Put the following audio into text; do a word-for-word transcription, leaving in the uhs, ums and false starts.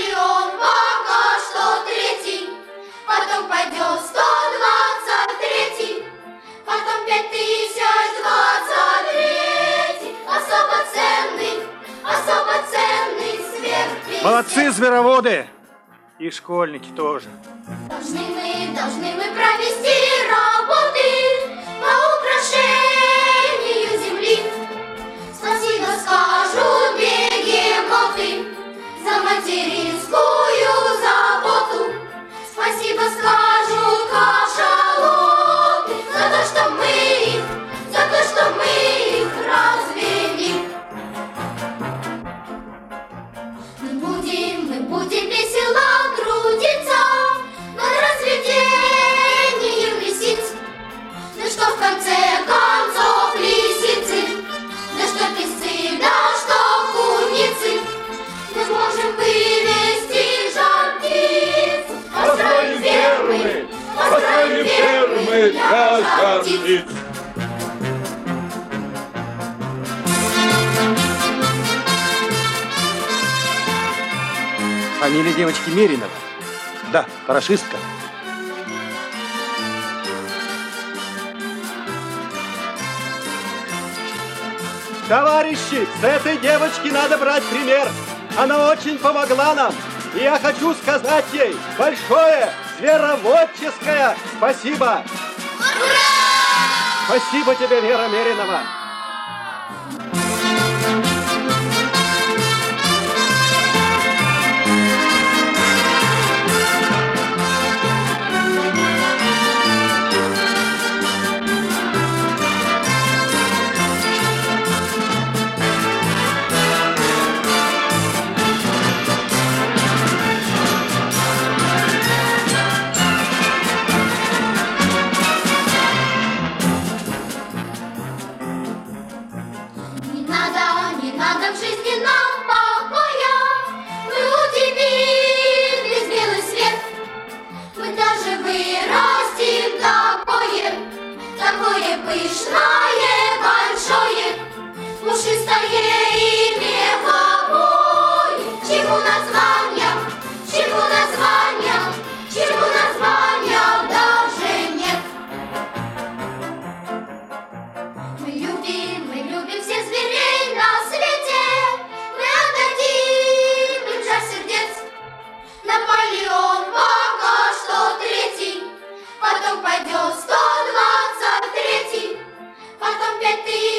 Наполеон пока что третий, потом пойдет сто двадцать третий, потом пять тысяч двадцать третий. Особо ценный, особо ценный сверхпредмет. Молодцы, звероводы! И школьники тоже. Должны мы, должны мы провести работы по украшению земли. Спасибо скажут бегемоты за материнскую заботу. Спасибо скажут кашалоты за то, что мы их, за то, что мы их развели. Мы будем, мы будем весело трудиться над разведением лисиц. Да что в конце концов лисицы, да что песцы, да что куницы, мы сможем вывести жар птиц. Построим фермы, построим фермы для жар птиц. Фамилия девочки Меринова. Да, парашистка. Товарищи, с этой девочки надо брать пример. Она очень помогла нам. И я хочу сказать ей большое звероводческое спасибо. Ура! Спасибо тебе, Вера Меринова. Не надо, не надо в жизни нам покоя. Мы удивим весь белый свет. Мы даже вырастим такое, такое пышное, большое, пушистое и меховое. Чему названия, чему названия, чему названия даже нет. Мы любим, мы любим всех зверей на свете. Мы отдадим им жар сердец. Наполеон пока что третий, потом пойдет сто двадцать третий, потом пять тысяч.